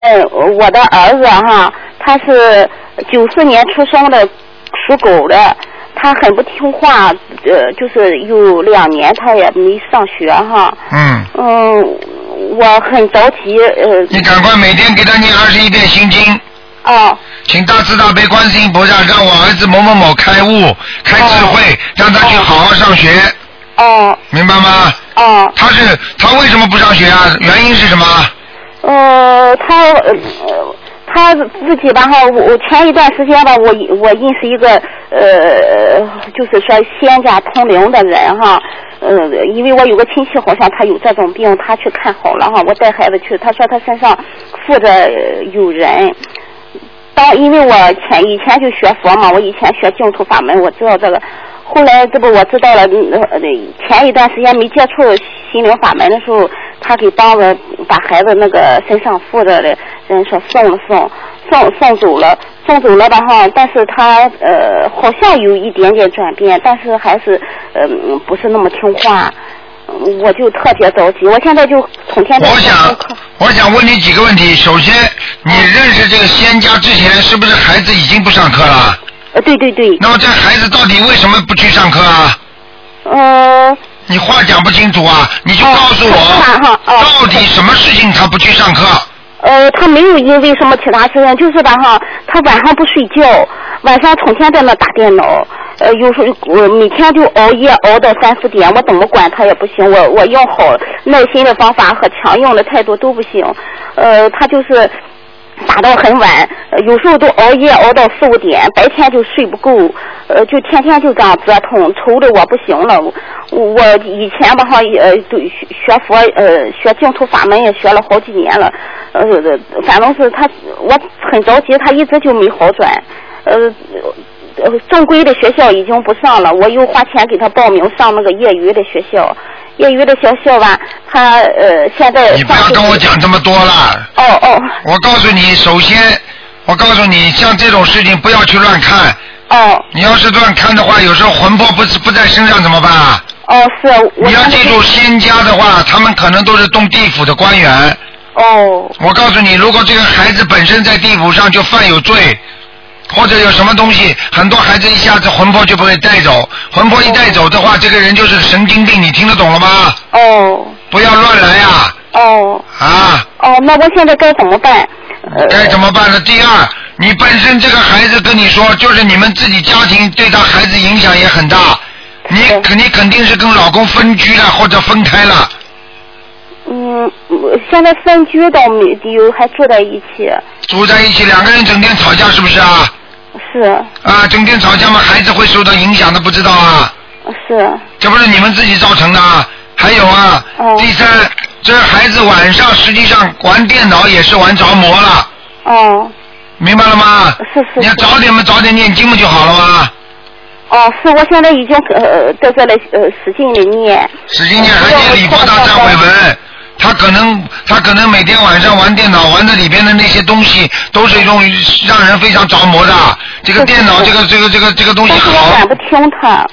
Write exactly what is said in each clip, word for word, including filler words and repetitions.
嗯，我的儿子哈，他是九四年出生的，属狗的，他很不听话，呃，就是有两年他也没上学哈。 嗯。 嗯，我很着急，呃。 你赶快每天给他念二十一遍心经。 哦。 请大慈大悲观世音菩萨让我儿子某某某开悟、开智慧，哦、让他去好好上学。 哦。 明白吗？ 哦。 他是他为什么不上学啊？原因是什么？ 呃，他呃他自己吧哈，我前一段时间吧，我我认识一个呃，就是说仙家通灵的人哈，呃，因为我有个亲戚好像他有这种病，他去看好了哈，我带孩子去，他说他身上附着有人。当因为我前以前就学佛嘛，我以前学净土法门，我知道这个。后来这不我知道了，呃，前一段时间没接触心灵法门的时候，他给帮着把孩子那个身上附着的人说送了送送送走了送走了吧哈，但是他呃好像有一点点转变，但是还是呃不是那么听话，我就特别着急，我现在就从天。 我想我想问你几个问题，首先你认识这个仙家之前，是不是孩子已经不上课了？ 呃，对对对。 那么这孩子到底为什么不去上课啊？ 呃。 你话讲不清楚啊！你就告诉我， 哦哦、 到底什么事情他不去上课？ 呃，他没有因为什么其他事情，就是吧哈，他晚上不睡觉，晚上成天在那打电脑，呃，有时候我每天就熬夜熬到三四点，我怎么管他也不行，我我要好耐心的方法和强硬的态度都不行，呃，他就是。打到很晚，有时候都熬夜熬到四五点，白天就睡不够，呃，就天天就这样折腾，愁的我不行了。我以前吧哈，呃，对学佛，呃，学净土法门也学了好几年了，呃，反正是他，我很着急，他一直就没好转，呃。正规的学校已经不上了，我又花钱给他报名上那个业余的学校。业余的学校吧，他呃现在。 你不要跟我讲这么多了。 哦哦。 我告诉你，首先，我告诉你，像这种事情不要去乱看。 哦。 你要是乱看的话，有时候魂魄不是不在身上怎么办啊？ 哦，是。 你要记住，仙家的话，他们可能都是动地府的官员。 哦。 我告诉你，如果这个孩子本身在地府上就犯有罪。或者有什么东西，很多孩子一下子魂魄就不会带走，魂魄一带走的话，这个人就是神经病，你听得懂了吗？ 哦。 不要乱来啊！ 哦。 啊。 哦，那我现在该怎么办？ 该怎么办呢？第二，你本身这个孩子跟你说，就是你们自己家庭对他孩子影响也很大，你肯你肯定是跟老公分居了或者分开了。 嗯，现在分居倒没有，还住在一起。 住在一起，两个人整天吵架，是不是啊？ 是。 啊，整天吵架嘛，孩子会受到影响的，不知道啊？ 是。 这不是你们自己造成的啊？还有啊，哦、第三，这孩子晚上实际上玩电脑也是玩着魔了。 哦。 明白了吗？ 是是。 你要早点嘛，早点念经嘛就好了吗？ 哦，是我现在已经呃在这里呃使劲的念。 使劲念，还念礼佛大忏悔文。他可能他可能每天晚上玩电脑，玩的里边的那些东西都是一种让人非常着魔的。这个电脑这个这个这个这个东西好。但是我管不听他。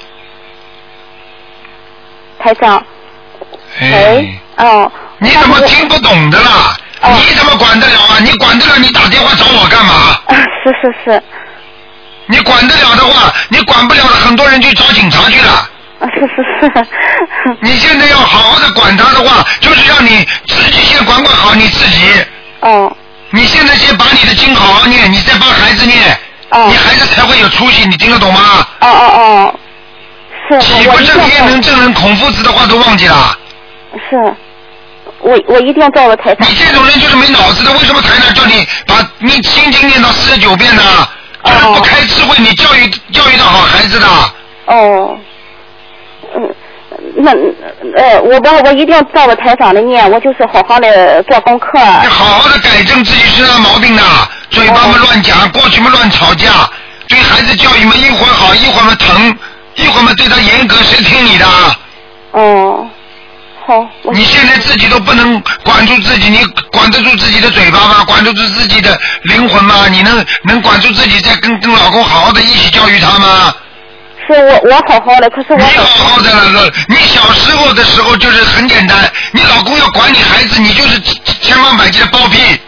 台长。喂。哦。 你怎么听不懂的啦？哦、你怎么管得了啊？你管得了，你打电话找我干嘛？ 啊，是是是。 你管得了的话，你管不了的，很多人去找警察去了。 啊，是是是。 你现在要好好的管他的话，就是让你自己先管管好你自己。 哦。 你现在先把你的经好好念，你再帮孩子念。哦。你孩子才会有出息，你听得懂吗？ 哦哦哦。是。 岂不正天能正人孔夫子的话都忘记了？ 是。我我一定照着台上。 你这种人就是没脑子的，为什么台长叫你把你心经念到四十九遍呢？就是不开智慧，你教育教育的好孩子的。 哦。嗯，那呃，我我我一定照着台长的念，我就是好好的做功课。 你好好的改正自己身上毛病的，嘴巴嘛乱讲，过去嘛乱吵架，对孩子教育嘛一会儿好，一会儿嘛疼，一会儿嘛对他严格，谁听你的？ 哦。好。 你现在自己都不能管住自己，你管得住自己的嘴巴吗？管得住自己的灵魂吗？你能能管住自己，再跟跟老公好好的一起教育他吗？ 是我我好好的，可是我。你好好的了，你小时候的时候就是很简单，你老公要管你孩子，你就是千方百计的包庇。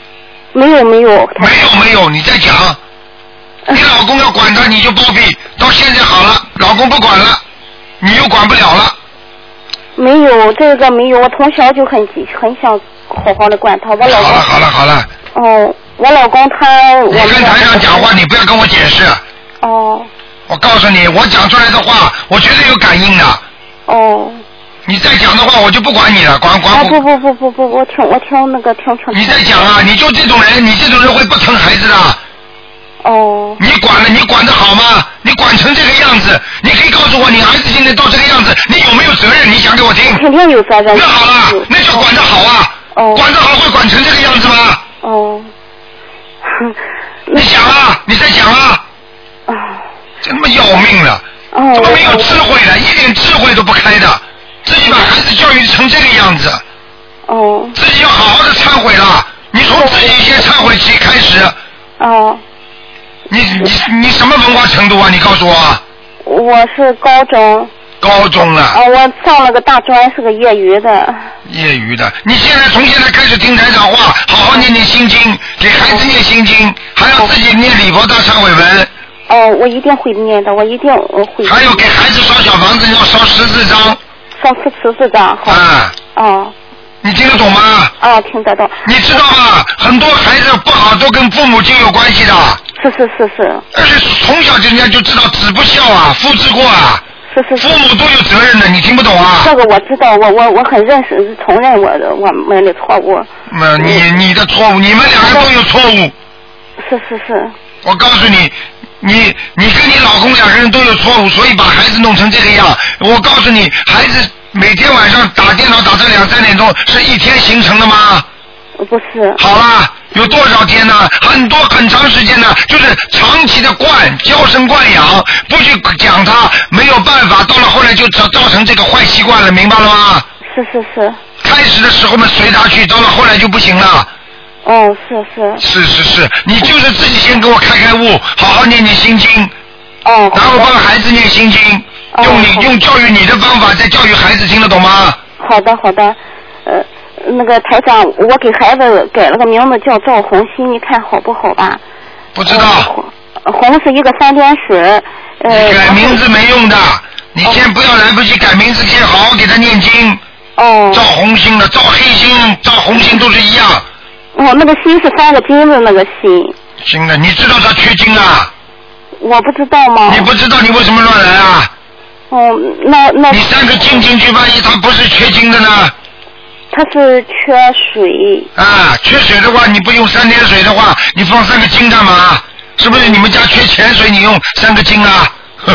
没有没有。 没有没有，你再讲。你老公要管他，你就包庇。到现在好了，老公不管了，你又管不了了。 没有这个没有，我从小就很很想好好的管他。我老公。 好了好了好了。 哦，我老公他。 你跟台上讲话，你不要跟我解释。 哦。 我告诉你，我讲出来的话，我绝对有感应的。 哦。 你再讲的话，我就不管你了，管管我。啊不不不不不，我听我听那个听听。 你再讲啊！你就这种人，你这种人会不疼孩子的。 哦。 你管了，你管得好吗？你管成这个样子，你可以告诉我，你儿子现在到这个样子，你有没有责任？你讲给我听。 肯定有责任。 那好了，那叫管得好啊。 哦。 管得好会管成这个样子吗？ 哦。 你讲啊！你再讲啊！ 啊。 真他妈要命了！ 哦。 怎么没有智慧的？一点智慧都不开的，自己把孩子教育成这个样子。 哦。 自己要好好的忏悔了，你从自己先忏悔起开始。 哦。 你你你什么文化程度啊？你告诉我。 我是高中。 高中了。 啊，我上了个大专，是个业余的。 业余的，你现在从现在开始听台长话，好好念念心经，给孩子念心经，还要自己念礼佛大忏悔文。 哦，我一定会念的，我一定会。 还有给孩子烧小房子，要烧十四张。 烧十十四张，好。 啊。 哦。 你听得懂吗？ 啊，听得懂。 你知道吗？很多孩子不好都跟父母亲有关系的。 是是是是。 而且从小人家就知道子不孝啊，父之过啊。 是是是。 父母都有责任的，你听不懂啊？ 这个我知道，我我我很认识，承认我的我们的错误。 那你你的错误，你们两个都有错误。 是是是。 我告诉你。你你跟你老公两个人都有错误，所以把孩子弄成这个样。我告诉你，孩子每天晚上打电脑打到两三点钟，是一天形成的吗？ 不是。 好啦，有多少天呢？很多很长时间呢，就是长期的惯，娇生惯养，不去讲他，没有办法，到了后来就造造成这个坏习惯了，明白了吗？ 是是是。 开始的时候嘛随他去，到了后来就不行了。 哦，是是。 是是是，你就是自己先给我开开悟，好好念念心经。 哦。 然后帮孩子念心经， 哦、 用你用教育你的方法在教育孩子，听得懂吗？ 好的好的，呃，那个台长，我给孩子改了个名字叫赵红熙，你看好不好吧？ 不知道。 呃、红是一个三点水。呃。 你改名字没用的，你先不要来不及改名字，先好好给他念经。 哦。 赵红星的，赵黑星、赵红星都是一样。 哦，那个心是三个金子那个心。 行的，你知道他缺金啊？ 我不知道吗？ 你不知道，你为什么乱来啊？ 哦，那那。 你三个金进去，万一他不是缺金的呢？ 他是缺水。 啊，缺水的话，你不用三点水的话，你放三个金干嘛？是不是你们家缺钱水，你用三个金啊？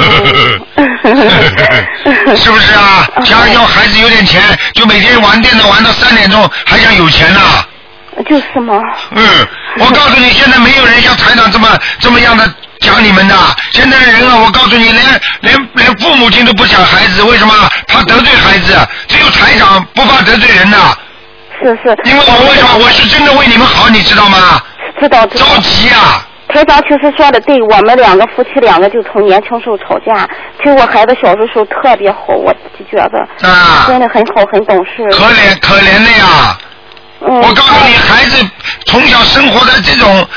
是不是啊？家要孩子有点钱，就每天玩电脑玩到三点钟，还想有钱呢、啊？ 就是嘛。 嗯，我告诉你，现在没有人像台长这么这么样的讲你们的。现在的人啊，我告诉你，连连连父母亲都不讲孩子，为什么？怕得罪孩子。只有台长不怕得罪人的。 是是。 因为我为什么？我是真的为你们好，你知道吗？ 知道知道。 着急啊！ 台长其实说的对，我们两个夫妻两个就从年轻时候吵架。其实我孩子小的时候特别好，我自己觉得。 啊。 真的很好，很懂事。 可怜可怜的呀。 嗯、 我告诉你，孩子从小生活在这种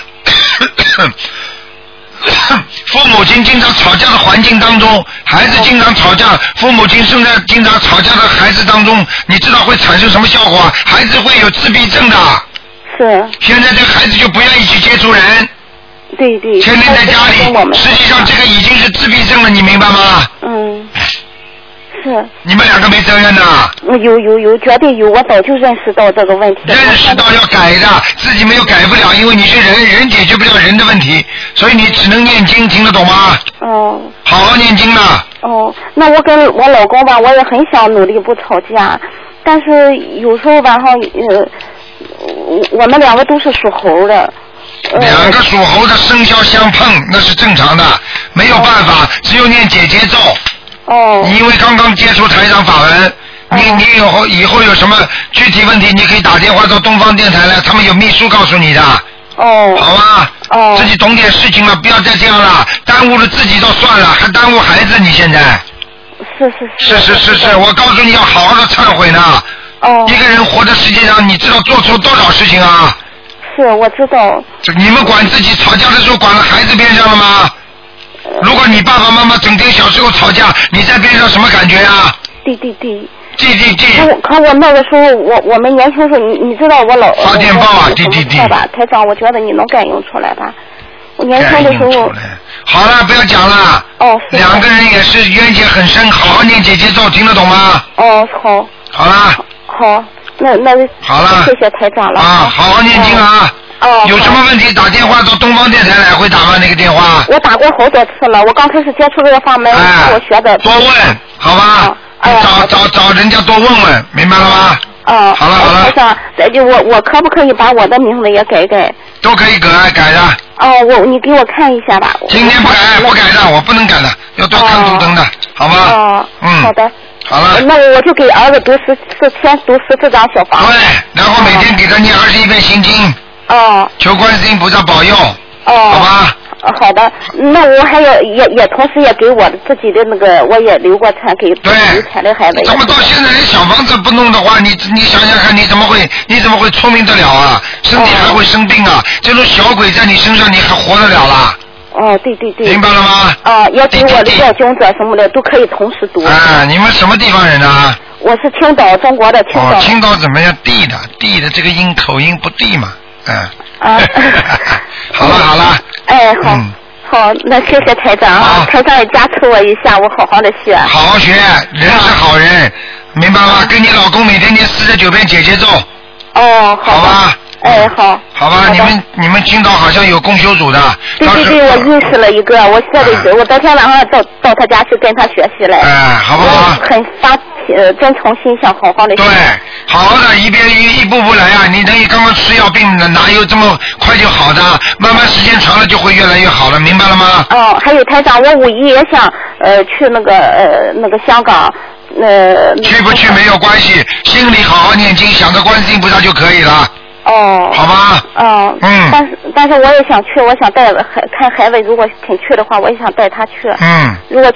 父母亲经常吵架的环境当中，孩子经常吵架，父母亲生在经常吵架的孩子当中，你知道会产生什么效果？孩子会有自闭症的。 是。现在这孩子就不愿意去接触人。 对对。 天天在家里，实际上这个已经是自闭症了，你明白吗？ 嗯。是。 你们两个没责任呐？ 有有有，绝对有，我早就认识到这个问题。 认识到要改的，自己没有改不了，因为你是人，人解决不了人的问题，所以你只能念经，听得懂吗？ 哦。 好好念经呐。 哦，那我跟我老公吧，我也很想努力不吵架，但是有时候吧哈，呃，我们两个都是属猴的。呃、 两个属猴的生肖相碰，那是正常的，没有办法，哦、只有念姐姐咒。 哦。 你因为刚刚接触台长法文， 哦、 你你以后以后有什么具体问题，你可以打电话到东方电台来，他们有秘书告诉你的。 哦。 好吧。 哦。 自己懂点事情了，不要再这样了，耽误了自己就算了，还耽误孩子，你现在。 是是是。 是是是是，我告诉你要好好的忏悔呢。 哦。 一个人活在世界上，你知道做错多少事情啊？ 是，我知道。 这你们管自己吵架的时候管了孩子边上了吗？如果你爸爸妈妈整天小时候吵架，你在边上什么感觉啊？ 对对对。 对对对。 可我可我那个时候，我我们年轻时候，你你知道我老发电报啊，对对对。 吧，台长，我觉得你能感应出来吧？我年轻的时候。 好了，不要讲了。 哦。 两个人也是冤结很深，好好念姐姐咒，听得懂吗？ 哦，好。 好了。 好，那那。 好了。 谢谢台长了。 啊，好好念经啊。 哦。 有什么问题打电话到东方电台来，会打吗？那个电话？ 我打过好多次了，我刚开始接触这个法门， 哎、 我学的。 多问，好吧？你找找找人家多问问，明白了吗？ 哦。 好了好了。 台长，再就我我可不可以把我的名字也改改？ 都可以改改的。 哦，我你给我看一下吧。 今天不改不改的，我不能改的，要多看图腾的，好吗？ 哦。 嗯。 好的。 好了。 那我就给儿子读十四天读十四张小房。 对，然后每天给他念二十一遍心经。 哦。 求观世音菩萨保佑。 哦。 好吧。 好的，那我还要也也同时也给我自己的那个，我也留过产给流产的孩子。 怎么到现在连小房子不弄的话，你你想想看，你怎么会你怎么会聪明得了啊？身体还会生病啊？这种小鬼在你身上，你还活得了啦？ 哦，对对对。 明白了吗？ 啊，也给我的要经者什么的都可以同时读。 啊，你们什么地方人啊？ 我是青岛，中国的青岛。 哦，青岛怎么样？地的地的这个音口音不地嘛，嗯。 啊。 好了好了。 哎，好。 嗯。 好，那谢谢台长啊，台长也加持我一下，我好好的学。 好好学，人是好人，明白吗？跟你老公每天念四十九遍姐姐咒。 哦，好吧。 哎，好。 好吧，你们你们青岛好像有共修组的。 对对对，我认识了一个，我现在我昨天晚上到到他家去跟他学习来。 哎，好不好？ 很发呃真诚心想好好的学。 对，好好的一边一一步步来啊！你等于刚刚吃药病哪有这么快就好的？慢慢时间长了就会越来越好了，明白了吗？ 哦，还有台长，我五一也想呃去那个呃那个香港呃。 去不去没有关系，心里好好念经，想着观世音菩萨就可以了。 哦。 好吧。 哦。 嗯。 但是但是我也想去，我想带孩看孩子，如果肯去的话，我也想带他去。 嗯。 如果